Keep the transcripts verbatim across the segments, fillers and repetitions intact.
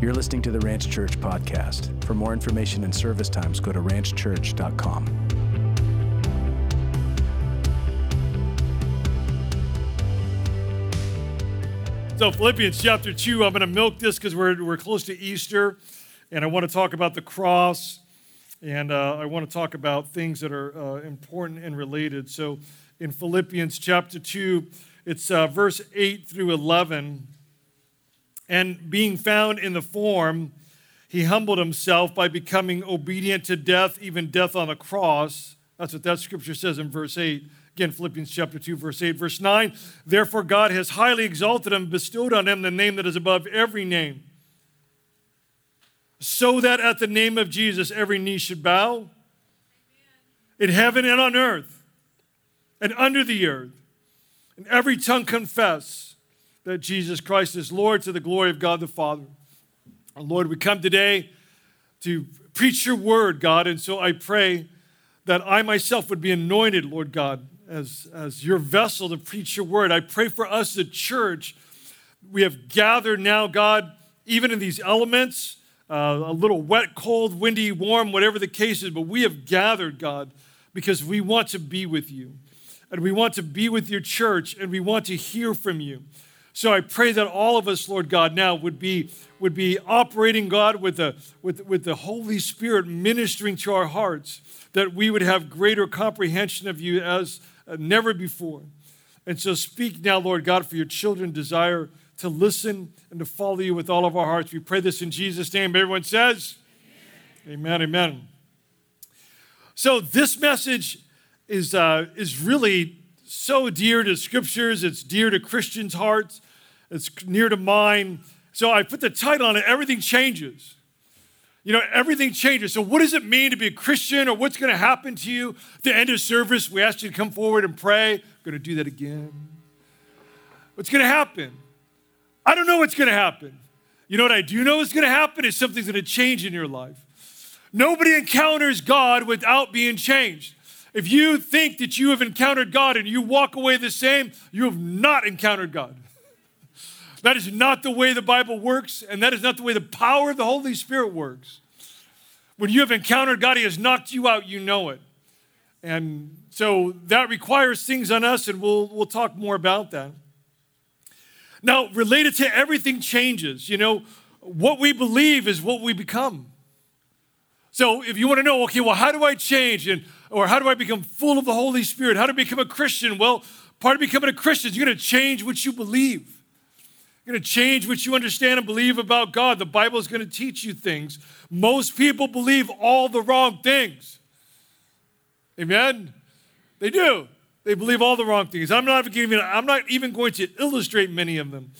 You're listening to the Ranch Church podcast. For more information and service times, go to ranch church dot com. So Philippians chapter two, I'm going to milk this because we're, we're close to Easter, and I want to talk about the cross, and uh, I want to talk about things that are uh, important and related. So in Philippians chapter two, it's uh, verse eight through eleven. And being found in the form, he humbled himself by becoming obedient to death, even death on a cross. That's what that scripture says in verse eight. Again, Philippians chapter two, verse eight. Verse nine, therefore God has highly exalted him, bestowed on him the name that is above every name, so that at the name of Jesus every knee should bow, Amen. In heaven and on earth and under the earth, and every tongue confess that Jesus Christ is Lord, to the glory of God the Father. And Lord, we come today to preach your word, God, and so I pray that I myself would be anointed, Lord God, as, as your vessel to preach your word. I pray for us, the church. We have gathered now, God, even in these elements, uh, a little wet, cold, windy, warm, whatever the case is, but we have gathered, God, because we want to be with you. And we want to be with your church, and we want to hear from you. So I pray that all of us, Lord God, now would be would be operating, God, with the with, with the Holy Spirit ministering to our hearts, that we would have greater comprehension of you as uh, never before. And so speak now, Lord God, for your children desire to listen and to follow you with all of our hearts. We pray this in Jesus' name. Everyone says, amen, amen. amen. So this message is uh, is really so dear to scriptures. It's dear to Christians' hearts. It's near to mine. So I put the title on it, Everything Changes. You know, everything changes. So what does it mean to be a Christian, or what's going to happen to you? At the end of service, we asked you to come forward and pray. I'm going to do that again. What's going to happen? I don't know what's going to happen. You know what I do know is going to happen is something's going to change in your life. Nobody encounters God without being changed. If you think that you have encountered God and you walk away the same, you have not encountered God. That is not the way the Bible works, and that is not the way the power of the Holy Spirit works. When you have encountered God, he has knocked you out, you know it. And so that requires things on us, and we'll, we'll talk more about that. Now, related to everything changes, you know, what we believe is what we become. So if you want to know, okay, well, how do I change? And or how do I become full of the Holy Spirit? How to become a Christian? Well, part of becoming a Christian is you're going to change what you believe. You're going to change what you understand and believe about God. The Bible is going to teach you things. Most people believe all the wrong things. Amen? They do. They believe all the wrong things. I'm not even, I'm not even going to illustrate many of them.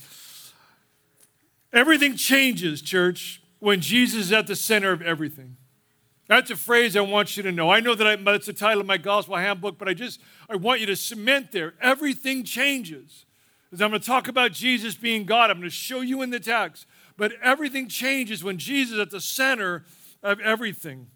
Everything changes, church, when Jesus is at the center of everything. That's a phrase I want you to know. I know that I, that's the title of my gospel handbook, but I just, I want you to cement there. Everything changes. As I'm going to talk about Jesus being God, I'm going to show you in the text. But everything changes when Jesus is at the center of everything.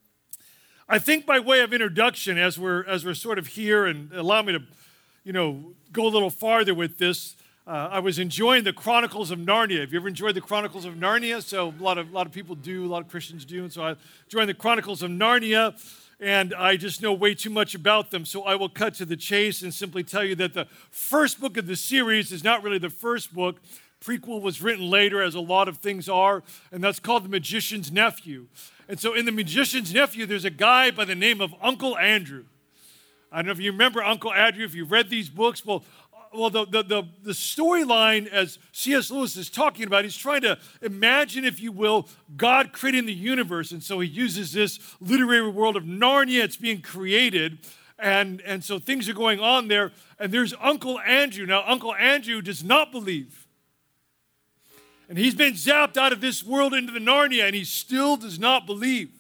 I think by way of introduction, as we're, as we're sort of here, and allow me to, you know, go a little farther with this, Uh, I was enjoying the Chronicles of Narnia. Have you ever enjoyed the Chronicles of Narnia? So a lot of a lot of people do, a lot of Christians do. And so I joined the Chronicles of Narnia, and I just know way too much about them. So I will cut to the chase and simply tell you that the first book of the series is not really the first book. Prequel was written later, as a lot of things are, and that's called The Magician's Nephew. And so in The Magician's Nephew, there's a guy by the name of Uncle Andrew. I don't know if you remember Uncle Andrew, if you've read these books. Well, Well, the, the, the, the storyline, as C S Lewis is talking about, he's trying to imagine, if you will, God creating the universe. And so he uses this literary world of Narnia. It's being created. And, and so things are going on there. And there's Uncle Andrew. Now, Uncle Andrew does not believe. And he's been zapped out of this world into the Narnia, and he still does not believe.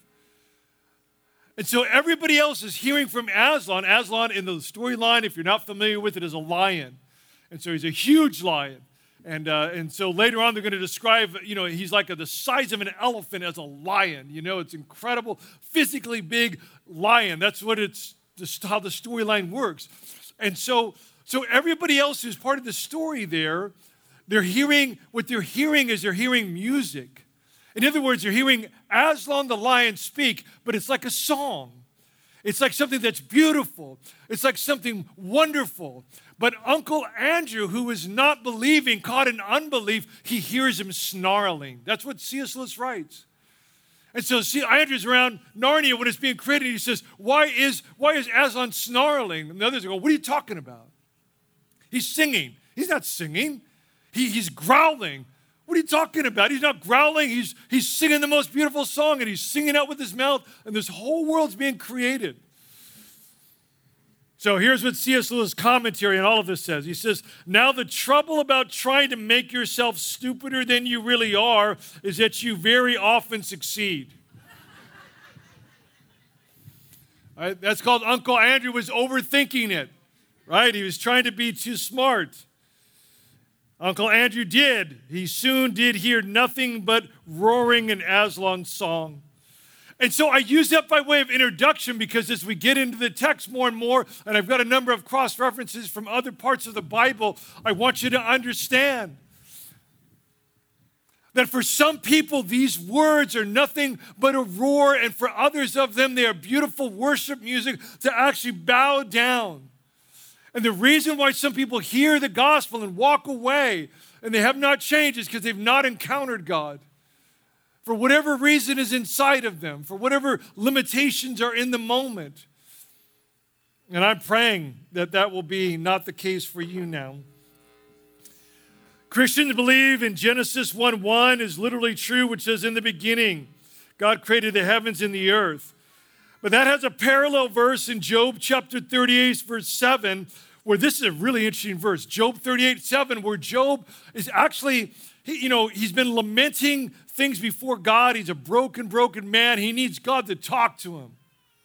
And so everybody else is hearing from Aslan. Aslan, in the storyline, if you're not familiar with it, is a lion. And so he's a huge lion. And uh, and so later on, they're going to describe, you know, he's like a, the size of an elephant as a lion. You know, it's incredible, physically big lion. That's what it's, just how the storyline works. And so, so everybody else who's part of the story there, they're hearing, what they're hearing is they're hearing music. In other words, you're hearing Aslan the lion speak, but it's like a song. It's like something that's beautiful. It's like something wonderful. But Uncle Andrew, who is not believing, caught in unbelief, he hears him snarling. That's what C S Lewis writes. And so see, Andrew's around Narnia when it's being created. He says, why is, why is Aslan snarling? And the others go, what are you talking about? He's singing. He's not singing. He, he's growling. What are you talking about? He's not growling. He's, he's singing the most beautiful song, and he's singing out with his mouth, and this whole world's being created. So here's what C S Lewis' commentary on all of this says. He says, now the trouble about trying to make yourself stupider than you really are is that you very often succeed. Right? That's called Uncle Andrew was overthinking it, right? He was trying to be too smart. Uncle Andrew did. He soon did hear nothing but roaring in Aslan's song. And so I use that by way of introduction because as we get into the text more and more, and I've got a number of cross-references from other parts of the Bible, I want you to understand that for some people, these words are nothing but a roar, and for others of them, they are beautiful worship music to actually bow down. And the reason why some people hear the gospel and walk away and they have not changed is because they've not encountered God. For whatever reason is inside of them, for whatever limitations are in the moment. And I'm praying that that will be not the case for you now. Christians believe in Genesis one one is literally true, which says, in the beginning, God created the heavens and the earth. But that has a parallel verse in Job chapter thirty-eight, verse seven, where this is a really interesting verse. Job thirty-eight, seven, where Job is actually, he, you know, he's been lamenting things before God. He's a broken, broken man. He needs God to talk to him.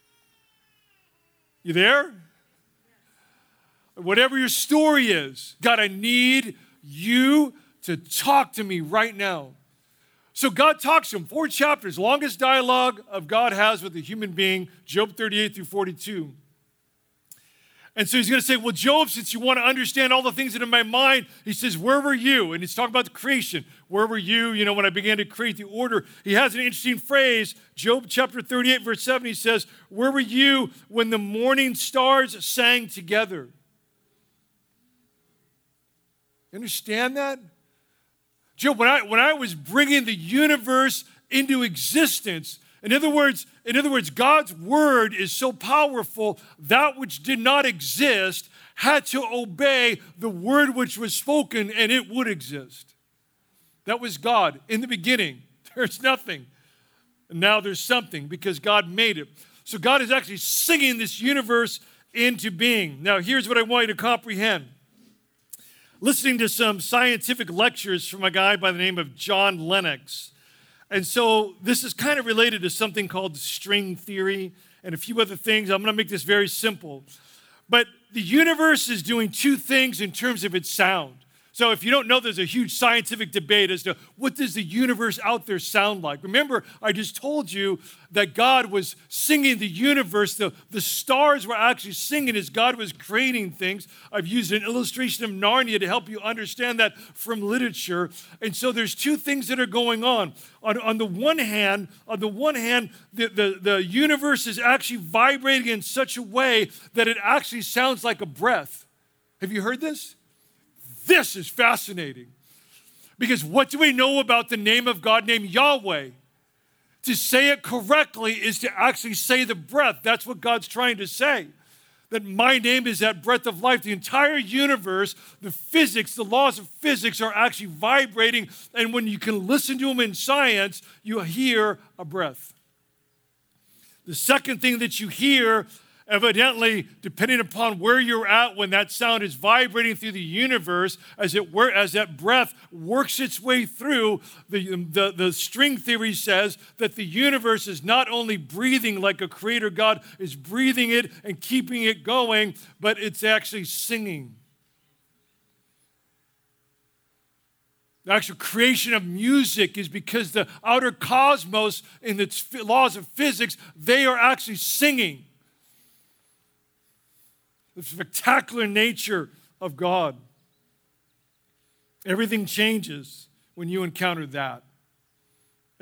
You there? Whatever your story is, God, I need you to talk to me right now. So God talks to him, four chapters, longest dialogue of God has with a human being, Job thirty-eight through forty-two. And so he's going to say, well, Job, since you want to understand all the things that are in my mind, he says, where were you? And he's talking about the creation. Where were you, you know, when I began to create the order? He has an interesting phrase, Job chapter thirty-eight, verse seven, he says, where were you when the morning stars sang together? You understand that? Job, when I, when I was bringing the universe into existence, in other words, in other words, God's word is so powerful, that which did not exist had to obey the word which was spoken, and it would exist. That was God. In the beginning, there's nothing. And now there's something because God made it. So God is actually singing this universe into being. Now, here's what I want you to comprehend. Listening to some scientific lectures from a guy by the name of John Lennox. And so this is kind of related to something called string theory and a few other things. I'm going to make this very simple. But the universe is doing two things in terms of its sound. So if you don't know, there's a huge scientific debate as to what does the universe out there sound like. Remember, I just told you that God was singing the universe. The, the stars were actually singing as God was creating things. I've used an illustration of Narnia to help you understand that from literature. And so there's two things that are going on. On, on the one hand, on the one hand, the, the, the universe is actually vibrating in such a way that it actually sounds like a breath. Have you heard this? This is fascinating because what do we know about the name of God named Yahweh? To say it correctly is to actually say the breath. That's what God's trying to say. That my name is that breath of life. The entire universe, the physics, the laws of physics are actually vibrating. And when you can listen to them in science, you hear a breath. The second thing that you hear, evidently, depending upon where you're at when that sound is vibrating through the universe, as it were, as that breath works its way through, the, the, the string theory says that the universe is not only breathing like a creator God is breathing it and keeping it going, but it's actually singing. The actual creation of music is because the outer cosmos in its laws of physics, they are actually singing. The spectacular nature of God. Everything changes when you encounter that.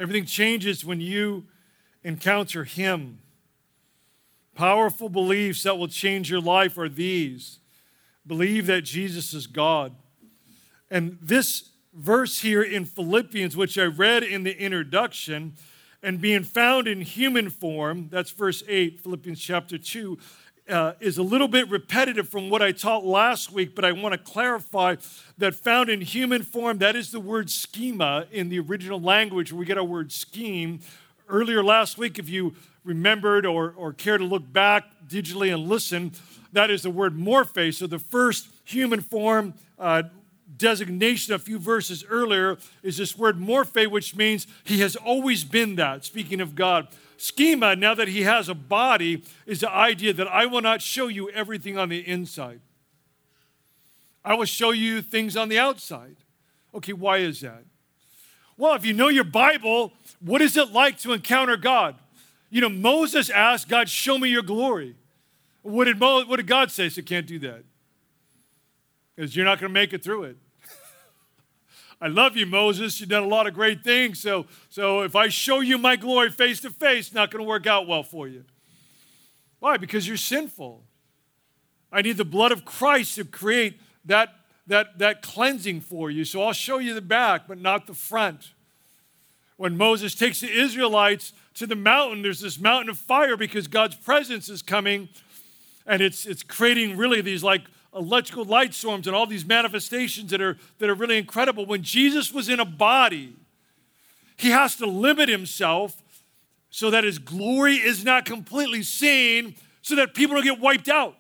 Everything changes when you encounter him. Powerful beliefs that will change your life are these. Believe that Jesus is God. And this verse here in Philippians, which I read in the introduction, and being found in human form, that's verse eight, Philippians chapter two, uh, is a little bit repetitive from what I taught last week, but I want to clarify that found in human form, that is the word schema in the original language where we get our word scheme. Earlier last week, if you remembered or, or care to look back digitally and listen, that is the word morphe. So the first human form uh, designation a few verses earlier is this word morphe, which means he has always been that, speaking of God. Schema, now that he has a body, is the idea that I will not show you everything on the inside. I will show you things on the outside. Okay, why is that? Well, if you know your Bible, what is it like to encounter God? You know, Moses asked God, show me your glory. What did, Mo, what did God say? He said, can't do that. Because you're not going to make it through it. I love you, Moses. You've done a lot of great things. So, so if I show you my glory face to face, it's not going to work out well for you. Why? Because you're sinful. I need the blood of Christ to create that, that, that cleansing for you. So I'll show you the back, but not the front. When Moses takes the Israelites to the mountain, there's this mountain of fire because God's presence is coming, and it's, it's creating really these like electrical light storms and all these manifestations that are, that are really incredible. When Jesus was in a body, he has to limit himself so that his glory is not completely seen, so that people don't get wiped out.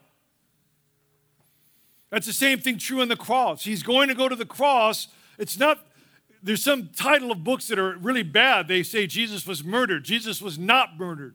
That's the same thing true on the cross. He's going to go to the cross. It's not, there's some title of books that are really bad. They say Jesus was murdered. Jesus was not murdered.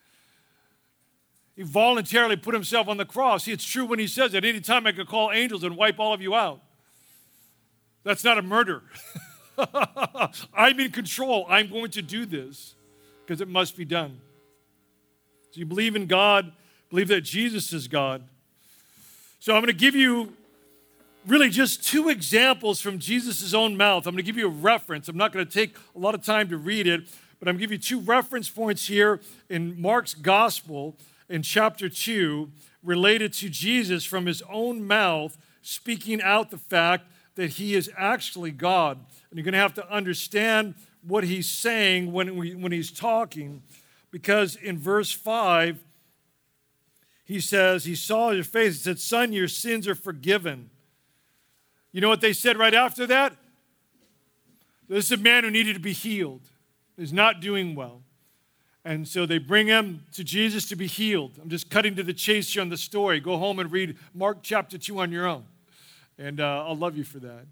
He voluntarily put himself on the cross. See, it's true when he says at any time I could call angels and wipe all of you out. That's not a murder. I'm in control. I'm going to do this because it must be done. So you believe in God, believe that Jesus is God. So I'm going to give you really just two examples from Jesus' own mouth. I'm going to give you a reference. I'm not going to take a lot of time to read it, but I'm going to give you two reference points here in Mark's gospel in chapter two related to Jesus from his own mouth speaking out the fact that he is actually God. And you're going to have to understand what he's saying when, we, when he's talking, because in verse five, he says, he saw your face, he said, son, your sins are forgiven. You know what they said right after that? This is a man who needed to be healed. He's not doing well. And so they bring him to Jesus to be healed. I'm just cutting to the chase here on the story. Go home and read Mark chapter two on your own. And uh, I'll love you for that.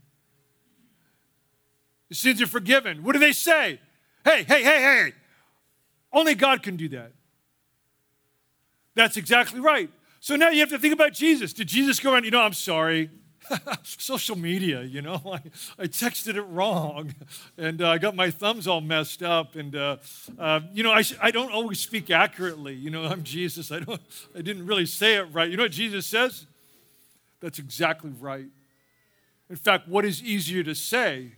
The sins are forgiven. What do they say? Hey, hey, hey, hey. Only God can do that. That's exactly right. So now you have to think about Jesus. Did Jesus go around, you know, I'm sorry. Social media, you know, I, I texted it wrong, and uh, I got my thumbs all messed up, and uh, uh, you know, I, I don't always speak accurately. You know, I'm Jesus. I don't. I didn't really say it right. You know what Jesus says? That's exactly right. In fact, what is easier to say?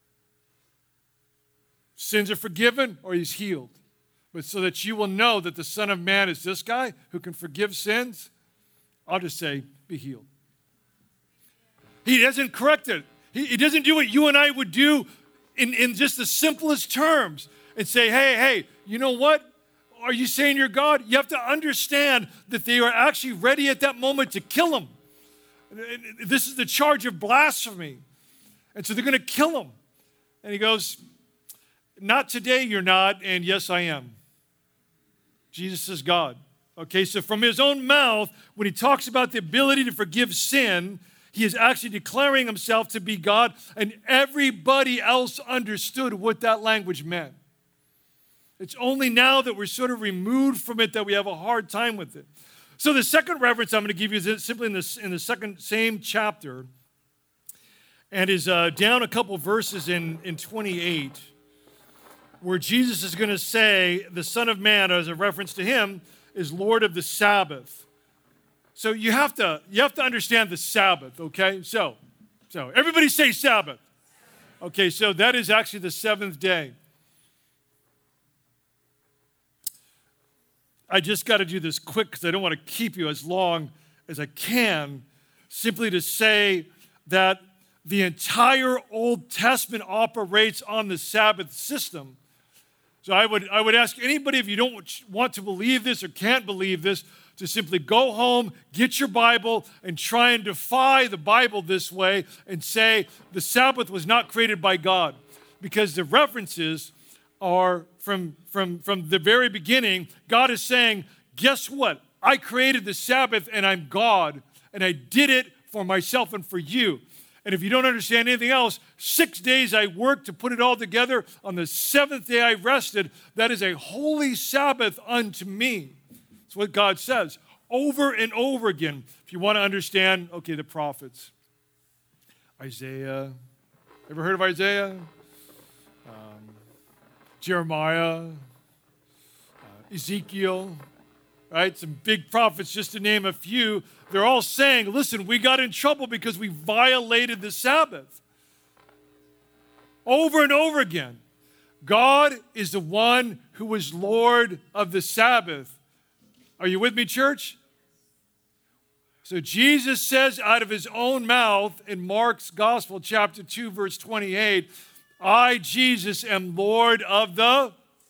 Sins are forgiven, or he's healed. But so that you will know that the Son of Man is this guy who can forgive sins, I'll just say, be healed. He doesn't correct it. He, he doesn't do what you and I would do in, in just the simplest terms and say, hey, hey, you know what? Are you saying you're God? You have to understand that they are actually ready at that moment to kill him. This is the charge of blasphemy. And so they're going to kill him. And he goes, not today you're not, and yes, I am. Jesus is God. Okay, so from his own mouth, when he talks about the ability to forgive sin, he is actually declaring himself to be God, and everybody else understood what that language meant. It's only now that we're sort of removed from it that we have a hard time with it. So the second reference I'm going to give you is simply in, this, in the second same chapter, and is uh, down a couple verses in, in twenty-eight, where Jesus is going to say, the Son of Man, as a reference to him, is Lord of the Sabbath. So you have to you have to understand the Sabbath, okay? So, so everybody say Sabbath. Okay, so that is actually the seventh day. I just got to do this quick because I don't want to keep you as long as I can, simply to say that the entire Old Testament operates on the Sabbath system. So I would, I would ask anybody, if you don't want to believe this or can't believe this, to simply go home, get your Bible, and try and defy the Bible this way and say the Sabbath was not created by God. Because the references are from, from, from the very beginning. God is saying, guess what? I created the Sabbath and I'm God, and I did it for myself and for you. And if you don't understand anything else, six days I worked to put it all together. On the seventh day I rested. That is a holy Sabbath unto me. That's what God says over and over again. If you want to understand, okay, the prophets. Isaiah. Ever heard of Isaiah? Um, Jeremiah. Uh, Ezekiel. Right? Some big prophets, just to name a few. They're all saying, listen, we got in trouble because we violated the Sabbath. Over and over again. God is the one who is Lord of the Sabbath. Are you with me, church? So Jesus says out of his own mouth in Mark's Gospel, chapter two, verse twenty-eight, I, Jesus, am Lord of the...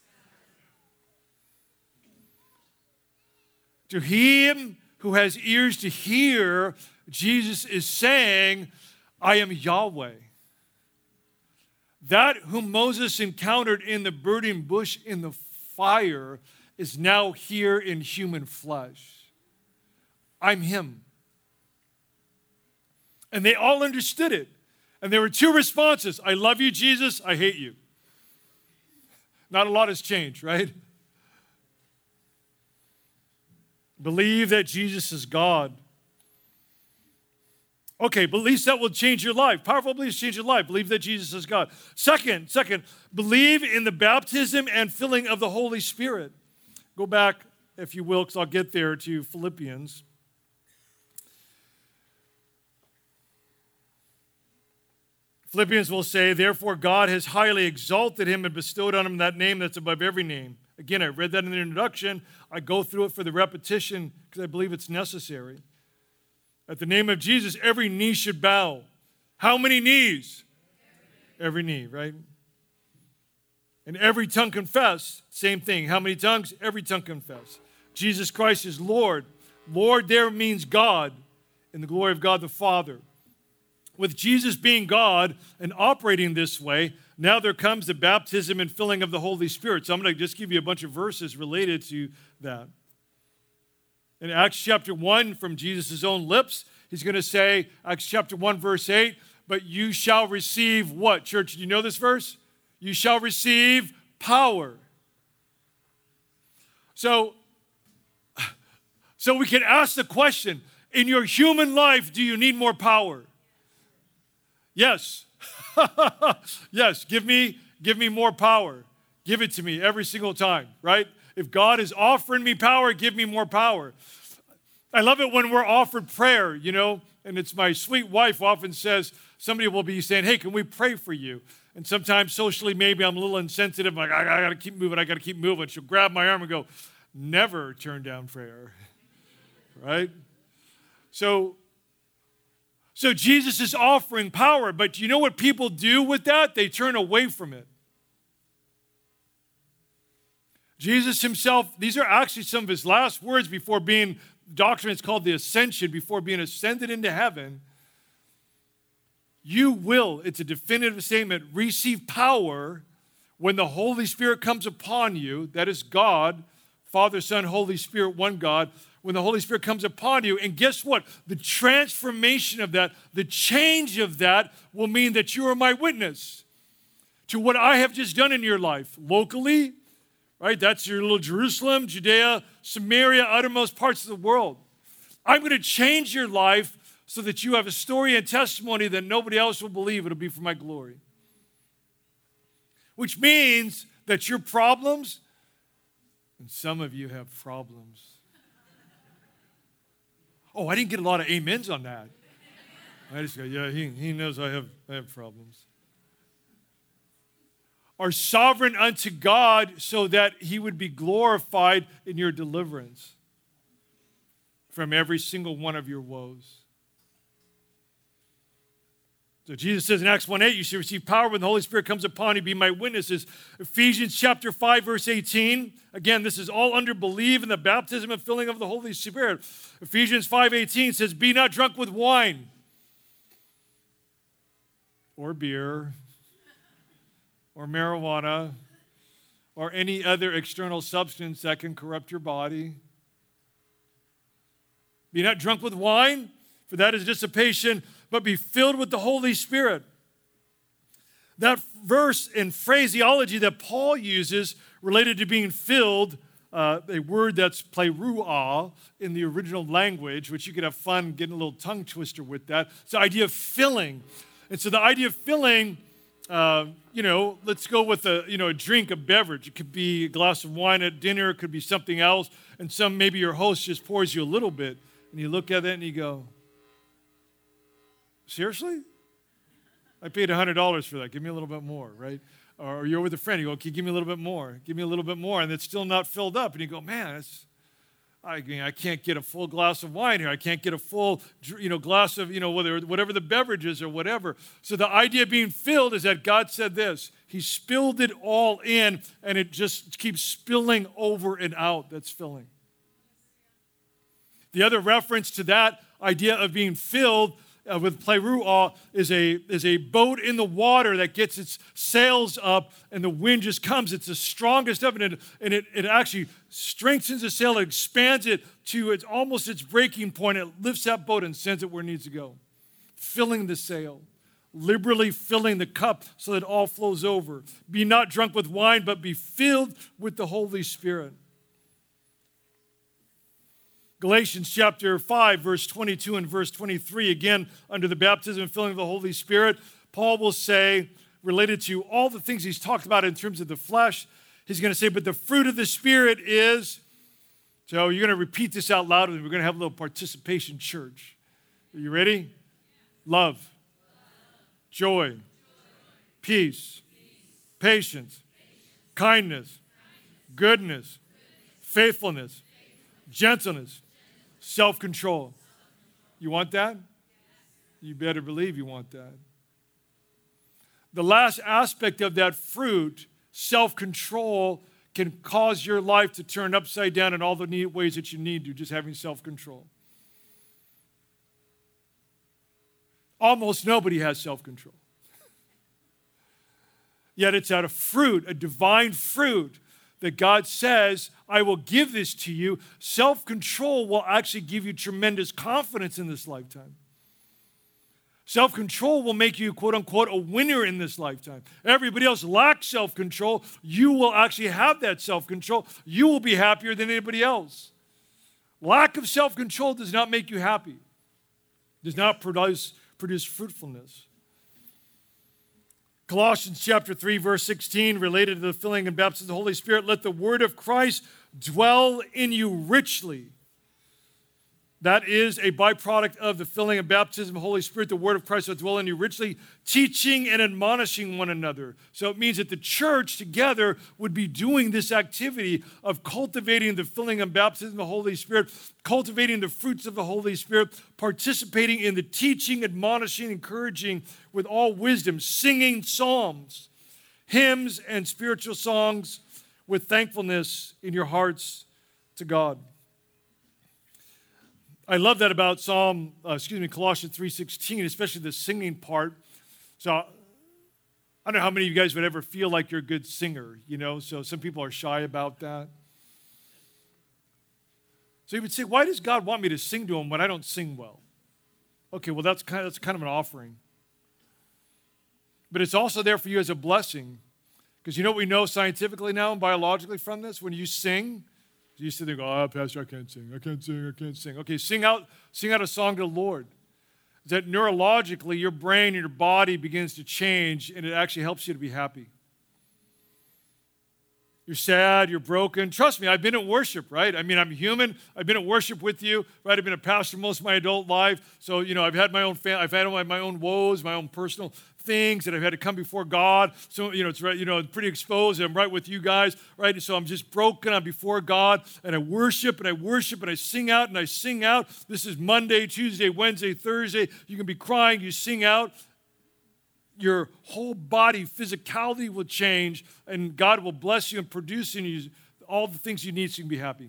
To him who has ears to hear, Jesus is saying, I am Yahweh. That whom Moses encountered in the burning bush in the fire is now here in human flesh. I'm him. And they all understood it. And there were two responses. I love you, Jesus. I hate you. Not a lot has changed, right? Believe that Jesus is God. Okay, beliefs that will change your life. Powerful beliefs change your life. Believe that Jesus is God. Second, second, believe in the baptism and filling of the Holy Spirit. Go back, if you will, because I'll get there, to Philippians. Philippians will say, therefore God has highly exalted him and bestowed on him that name that's above every name. Again, I read that in the introduction. I go through it for the repetition because I believe it's necessary. At the name of Jesus, every knee should bow. How many knees? Every knee, right? And every tongue confess. Same thing. How many tongues? Every tongue confess. Jesus Christ is Lord. Lord there means God in the glory of God the Father. With Jesus being God and operating this way, now there comes the baptism and filling of the Holy Spirit. So I'm going to just give you a bunch of verses related to that. In Acts chapter one, from Jesus' own lips, he's going to say, Acts chapter one, verse eight, but you shall receive what? Church, do you know this verse? You shall receive power. So, so we can ask the question, in your human life, do you need more power? Yes. Yes, give me, give me more power. Give it to me every single time, right? If God is offering me power, give me more power. I love it when we're offered prayer, you know, and it's my sweet wife often says, somebody will be saying, hey, can we pray for you? And sometimes socially, maybe I'm a little insensitive. I'm like, I, I got to keep moving. I got to keep moving. She'll grab my arm and go, never turn down prayer, right? So, so Jesus is offering power, but you know what people do with that? They turn away from it. Jesus himself, these are actually some of his last words before being, doctrine is called the ascension, before being ascended into heaven. You will, it's a definitive statement, receive power when the Holy Spirit comes upon you. That is God, Father, Son, Holy Spirit, one God. When the Holy Spirit comes upon you, and guess what? The transformation of that, the change of that will mean that you are my witness to what I have just done in your life, locally, right? That's your little Jerusalem, Judea, Samaria, uttermost parts of the world. I'm going to change your life so that you have a story and testimony that nobody else will believe. It'll be for my glory. Which means that your problems, and some of you have problems. Oh, I didn't get a lot of amens on that. I just go, yeah, he, he knows I have, I have problems. are sovereign unto God so that he would be glorified in your deliverance from every single one of your woes. So Jesus says in Acts one eight, you shall receive power when the Holy Spirit comes upon you, be my witnesses. Ephesians chapter five, verse eighteen. Again, this is all under belief in the baptism and filling of the Holy Spirit. Ephesians five eighteen says, be not drunk with wine or beer or marijuana or any other external substance that can corrupt your body. Be not drunk with wine, for that is dissipation, but be filled with the Holy Spirit. That verse and phraseology that Paul uses related to being filled, uh, a word that's plerua in the original language, which you could have fun getting a little tongue twister with that. It's the idea of filling. And so the idea of filling, uh, you know, let's go with a, you know, a drink, a beverage. It could be a glass of wine at dinner. It could be something else. And some, maybe your host just pours you a little bit. And you look at it and you go, seriously? I paid one hundred dollars for that. Give me a little bit more, right? Or you're with a friend. You go, okay, give me a little bit more. Give me a little bit more. And it's still not filled up. And you go, man, it's, I mean, I can't get a full glass of wine here. I can't get a full, you know, glass of, you know, whether, whatever the beverage is or whatever. So the idea of being filled is that God said this. He spilled it all in, and it just keeps spilling over and out. That's filling. The other reference to that idea of being filled Uh, with plerua is a, is a boat in the water that gets its sails up and the wind just comes. It's the strongest of it, and, and it, it actually strengthens the sail, it expands it to its, almost its breaking point. It lifts that boat and sends it where it needs to go. Filling the sail, liberally filling the cup so that it all flows over. Be not drunk with wine, but be filled with the Holy Spirit. Galatians chapter five, verse twenty-two and verse twenty-three, again, under the baptism and filling of the Holy Spirit, Paul will say, related to all the things he's talked about in terms of the flesh, he's going to say, but the fruit of the Spirit is, so you're going to repeat this out loud, and we're going to have a little participation church. Are you ready? Love, joy, peace, patience, kindness, goodness, faithfulness, gentleness, self-control. You want that? You better believe you want that. The last aspect of that fruit, self-control, can cause your life to turn upside down in all the neat ways that you need to, just having self-control. Almost nobody has self-control. Yet it's out of fruit, a divine fruit, that God says, I will give this to you. Self-control will actually give you tremendous confidence in this lifetime. Self-control will make you, quote unquote, a winner in this lifetime. Everybody else lacks self-control. You will actually have that self-control. You will be happier than anybody else. Lack of self-control does not make you happy. Does not produce, produce fruitfulness. Colossians chapter three, verse sixteen, related to the filling and baptism of the Holy Spirit, let the word of Christ dwell in you richly. That is a byproduct of the filling and baptism of the Holy Spirit. The word of Christ will dwell in you richly, teaching and admonishing one another. So it means that the church together would be doing this activity of cultivating the filling and baptism of the Holy Spirit, cultivating the fruits of the Holy Spirit, participating in the teaching, admonishing, encouraging with all wisdom, singing psalms, hymns, and spiritual songs with thankfulness in your hearts to God. I love that about Psalm, uh, excuse me, Colossians three sixteen, especially the singing part. So I don't know how many of you guys would ever feel like you're a good singer, you know, so some people are shy about that. So you would say, why does God want me to sing to him when I don't sing well? Okay, well, that's kind of, that's kind of an offering. But it's also there for you as a blessing. Because you know what we know scientifically now and biologically from this? When you sing, you sit there and go, oh, Pastor, I can't sing, I can't sing, I can't sing. Okay, sing out, sing out a song to the Lord. That neurologically, your brain and your body begins to change, and it actually helps you to be happy. You're sad, you're broken. Trust me, I've been at worship, right? I mean, I'm human. I've been at worship with you, right? I've been a pastor most of my adult life. So, you know, I've had my own family, I've had my own woes, my own personal things that I've had to come before God. So, you know, it's right, you know, pretty exposed. I'm right with you guys, right? And so I'm just broken. I'm before God and I worship and I worship and I sing out and I sing out. This is Monday, Tuesday, Wednesday, Thursday. You can be crying, you sing out. Your whole body, physicality will change, and God will bless you and produce in you all the things you need so you can be happy.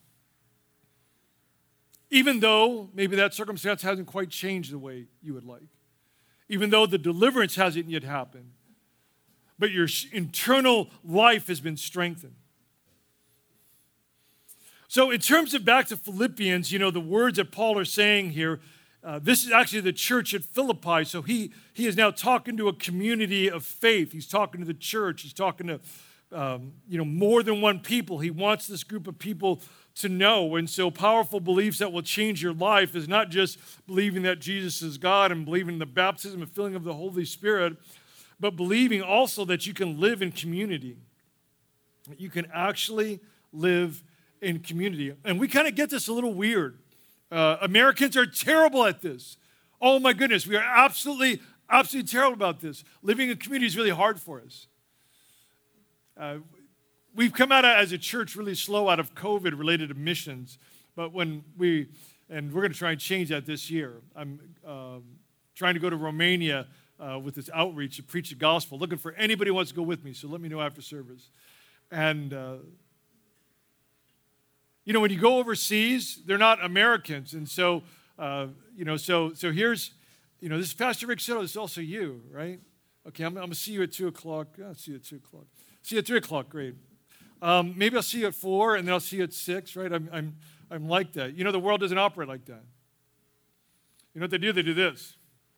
Even though maybe that circumstance hasn't quite changed the way you would like. Even though the deliverance hasn't yet happened. But your internal life has been strengthened. So in terms of back to Philippians, you know, the words that Paul are saying here, Uh, this is actually the church at Philippi. So he, he is now talking to a community of faith. He's talking to the church. He's talking to um, you know, more than one people. He wants this group of people to know. And so powerful beliefs that will change your life is not just believing that Jesus is God and believing in the baptism and filling of the Holy Spirit, but believing also that you can live in community. That you can actually live in community. And we kind of get this a little weird. Uh, Americans are terrible at this. Oh my goodness, we are absolutely, absolutely terrible about this. Living in community is really hard for us. Uh, we've come out as a church really slow out of COVID related to missions, but when we, and we're going to try and change that this year. I'm um, trying to go to Romania uh, with this outreach to preach the gospel, looking for anybody who wants to go with me, so let me know after service. And uh, You know, when you go overseas, they're not Americans. And so, uh, you know, so so here's, you know, this is Pastor Rick Settle. This is also you, right? Okay, I'm, I'm going to see you at two o'clock. I'll see you at two o'clock. See you at three o'clock, great. Um, maybe I'll see you at four, and then I'll see you at six, right? I'm, I'm, I'm like that. You know, the world doesn't operate like that. You know what they do? They do this.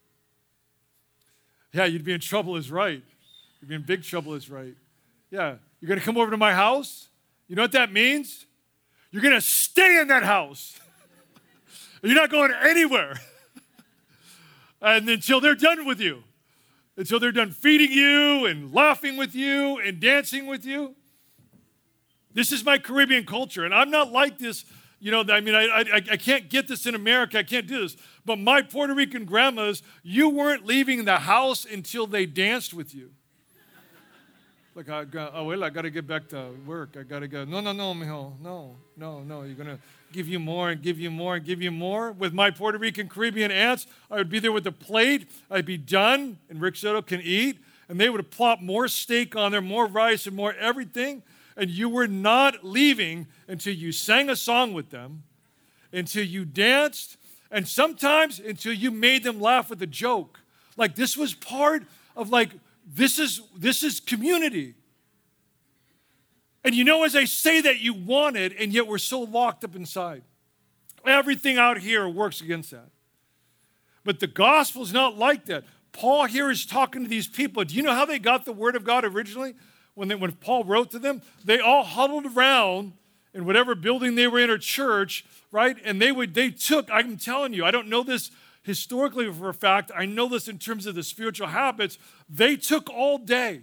Yeah, you'd be in trouble is right. You'd be in big trouble is right. Yeah, you're going to come over to my house? You know what that means? You're going to stay in that house. You're not going anywhere. And until they're done with you. Until they're done feeding you and laughing with you and dancing with you. This is my Caribbean culture. And I'm not like this. You know, I mean, I, I, I can't get this in America. I can't do this. But my Puerto Rican grandmas, you weren't leaving the house until they danced with you. Like, I got, oh, well, I got to get back to work. I got to go. No, no, no, mijo. No, no, no. You're going to give you more and give you more and give you more. With my Puerto Rican Caribbean aunts, I would be there with a plate. I'd be done, and Rick Soto can eat. And they would plop more steak on there, more rice and more everything. And you were not leaving until you sang a song with them, until you danced, and sometimes until you made them laugh with a joke. Like, this was part of, like, This is, this is community. And you know, as I say that, you want it, and yet we're so locked up inside. Everything out here works against that. But the gospel is not like that. Paul here is talking to these people. Do you know how they got the word of God originally? When, they, when Paul wrote to them, they all huddled around in whatever building they were in or church, right? And they would, they took, I'm telling you, I don't know this historically for a fact, I know this in terms of the spiritual habits, they took all day.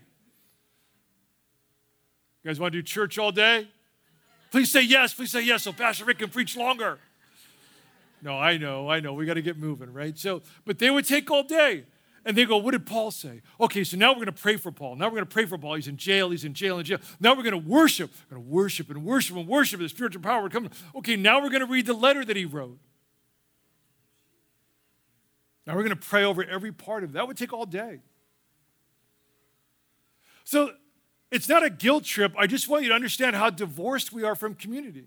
You guys want to do church all day? Please say yes, please say yes so Pastor Rick can preach longer. No, I know, I know, we got to get moving, right? So, but they would take all day. And they go, what did Paul say? Okay, so now we're going to pray for Paul. Now we're going to pray for Paul. He's in jail, he's in jail, in jail. Now we're going to worship. We're going to worship and worship and worship. The spiritual power would come. Okay, now we're going to read the letter that he wrote. Now we're going to pray over every part of it. That would take all day. So it's not a guilt trip. I just want you to understand how divorced we are from community.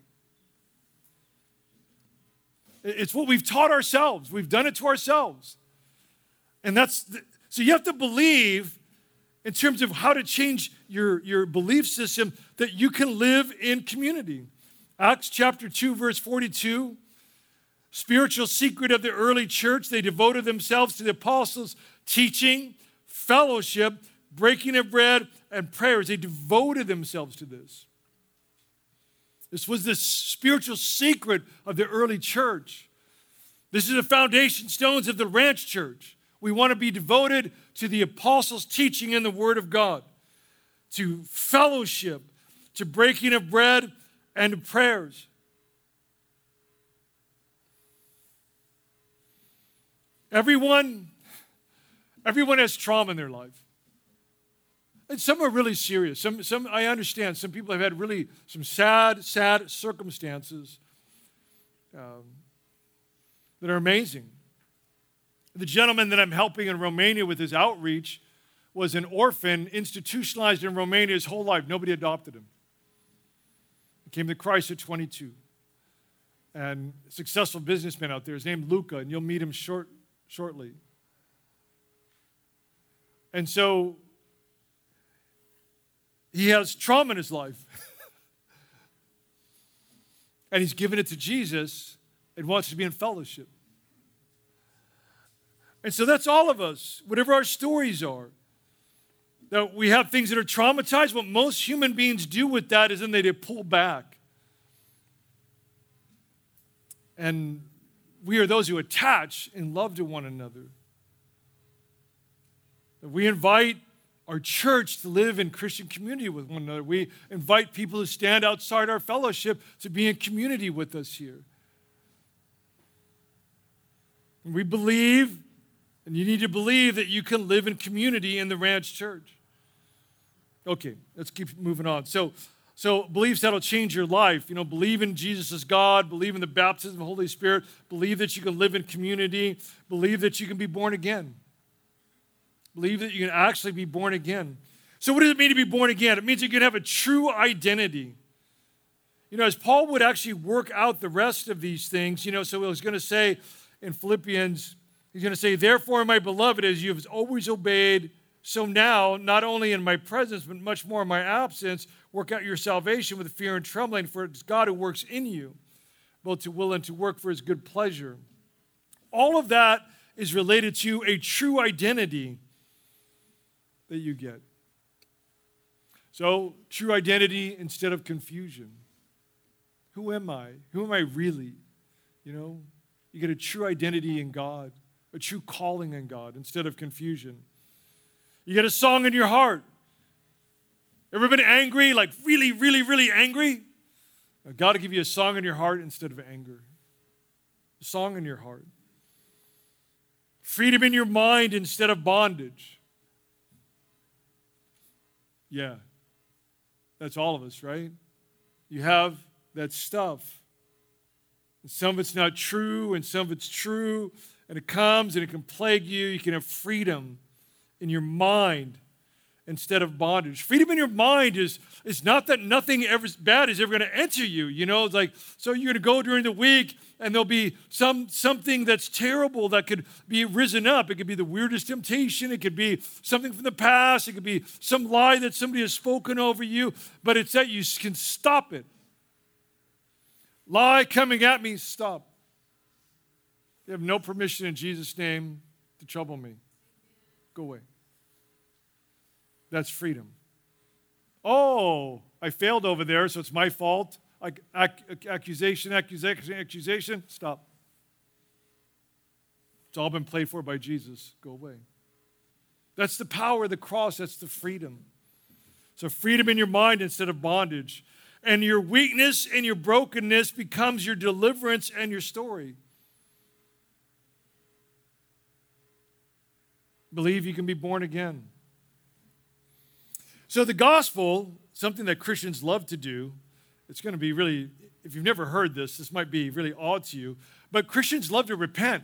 It's what we've taught ourselves. We've done it to ourselves. And that's, the, so you have to believe in terms of how to change your, your belief system that you can live in community. Acts chapter two, verse forty-two. Spiritual secret of the early church, they devoted themselves to the apostles' teaching, fellowship, breaking of bread, and prayers. They devoted themselves to this. This was the spiritual secret of the early church. This is the foundation stones of the Ranch Church. We want to be devoted to the apostles' teaching in the Word of God, to fellowship, to breaking of bread, and to prayers. Everyone, everyone has trauma in their life. And some are really serious. Some, some, I understand, some people have had really some sad, sad circumstances um, that are amazing. The gentleman that I'm helping in Romania with his outreach was an orphan, institutionalized in Romania his whole life. Nobody adopted him. He came to Christ at twenty-two. And a successful businessman out there. His name's Luca, and you'll meet him short, shortly. And so he has trauma in his life. And he's given it to Jesus and wants to be in fellowship. And so that's all of us, whatever our stories are. That we have things that are traumatized. What most human beings do with that is then they pull back. And we are those who attach in love to one another. We invite our church to live in Christian community with one another. We invite people who stand outside our fellowship to be in community with us here. And we believe, and you need to believe, that you can live in community in the Ranch Church. Okay, let's keep moving on. So, so beliefs that'll change your life. You know, believe in Jesus as God, believe in the baptism of the Holy Spirit, believe that you can live in community, believe that you can be born again. Believe that you can actually be born again. So what does it mean to be born again? It means you can have a true identity. You know, as Paul would actually work out the rest of these things, you know, so he was going to say in Philippians, he's going to say, therefore, my beloved, as you have always obeyed, so now, not only in my presence, but much more in my absence, work out your salvation with fear and trembling, for it's God who works in you, both to will and to work for his good pleasure. All of that is related to a true identity that you get. So, true identity instead of confusion. Who am I? Who am I really? You know, you get a true identity in God, a true calling in God instead of confusion. You get a song in your heart. Ever been angry, like really, really, really angry? God will give you a song in your heart instead of anger. A song in your heart. Freedom in your mind instead of bondage. Yeah, that's all of us, right? You have that stuff. And some of it's not true, and some of it's true, and it comes and it can plague you. You can have freedom in your mind instead of bondage. Freedom in your mind is, is not that nothing ever bad is ever going to enter you. You know, it's like, so you're going to go during the week and there'll be some something that's terrible that could be risen up. It could be the weirdest temptation. It could be something from the past. It could be some lie that somebody has spoken over you. But it's that you can stop it. Lie coming at me, stop. You have no permission in Jesus' name to trouble me. Go away. That's freedom. Oh, I failed over there, so it's my fault. Like ac- accusation, accusation, accusation. Stop. It's all been paid for by Jesus. Go away. That's the power of the cross. That's the freedom. So freedom in your mind instead of bondage. And your weakness and your brokenness becomes your deliverance and your story. Believe you can be born again. So the gospel, something that Christians love to do, it's going to be really, if you've never heard this, this might be really odd to you, but Christians love to repent.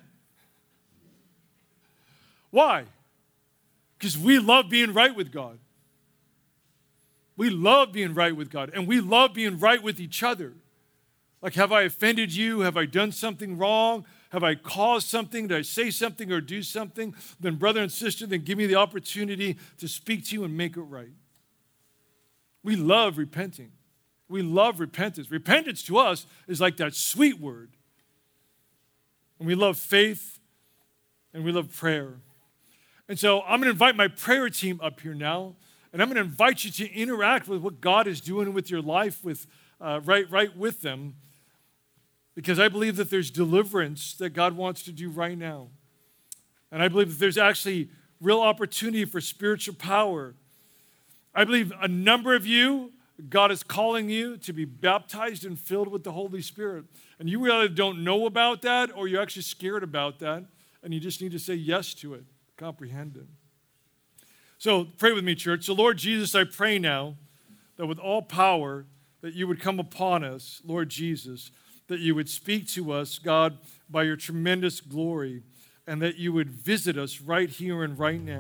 Why? Because we love being right with God. We love being right with God, and we love being right with each other. Like, have I offended you? Have I done something wrong? Have I caused something? Did I say something or do something? Then brother and sister, then give me the opportunity to speak to you and make it right. We love repenting. We love repentance. Repentance to us is like that sweet word. And we love faith and we love prayer. And so I'm going to invite my prayer team up here now, and I'm going to invite you to interact with what God is doing with your life, with uh, right, right with them, because I believe that there's deliverance that God wants to do right now. And I believe that there's actually real opportunity for spiritual power. I believe a number of you God is calling you to be baptized and filled with the Holy Spirit. And you really don't know about that, or you're actually scared about that, and you just need to say yes to it, comprehend it. So pray with me, church. So Lord Jesus, I pray now that with all power that you would come upon us, Lord Jesus, that you would speak to us, God, by your tremendous glory, and that you would visit us right here and right now.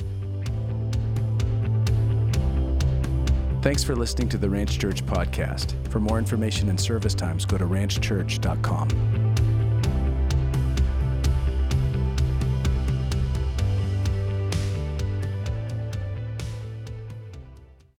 Thanks for listening to the Ranch Church podcast. For more information and service times, go to ranch church dot com.